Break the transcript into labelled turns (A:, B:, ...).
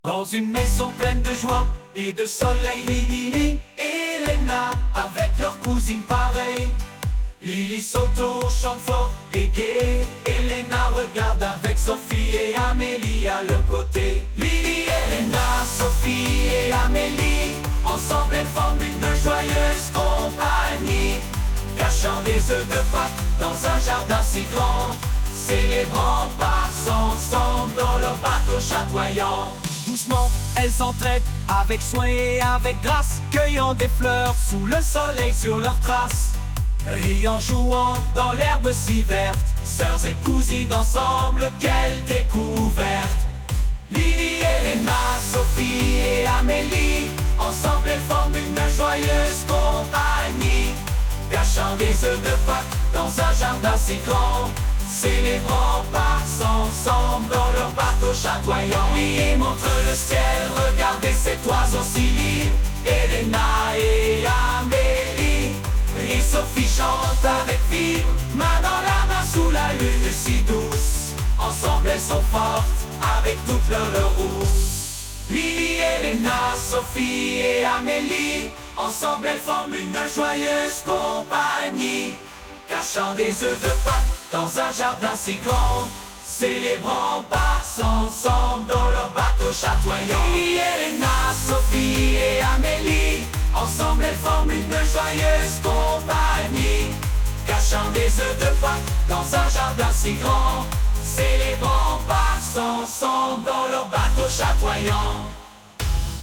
A: Dans une maison pleine de joie et de soleil, Lily et Elena, avec leur cousine pareille. Lily saute au chant fort et gai. Elena regarde avec Sophie et Amélie à leur côté. Lily, Elena, Sophie et Amélie, ensemble elles forment une joyeuse compagnie, cachant des œufs de Pâques dans un jardin si grand, célébrant Pâques ensemble dans leur bateau chatoyant. Doucement, elles s'entraident avec soin et avec grâce, cueillant des fleurs sous le soleil sur leurs traces. Riant, jouant dans l'herbe si verte, sœurs et cousines ensemble, quelle découverte! Lily, Elena, Sophie et Amélie, ensemble elles forment une joyeuse compagnie, cachant des œufs de Pâques dans un jardin si grand, célébrant Pâques ensemble dans leur bateau chatoyant. Lily montre le ciel, regardez cet oiseau si libre. Elena et Amélie, et Sophie chante avec fibre, main dans la main sous la lune si douce. Ensemble elles sont fortes, avec toute leur rousse. Lily, Elena, Sophie et Amélie, ensemble elles forment une joyeuse compagnie, cachant des œufs de Pâques dans un jardin si grand, célébrant Pâques ensemble dans leur bateau chatoyant. Lily, Elena, Sophie et Amélie, ensemble elles forment une joyeuse compagnie, cachant des œufs de Pâques dans un jardin si grand, célébrant Pâques ensemble dans leur bateau chatoyant.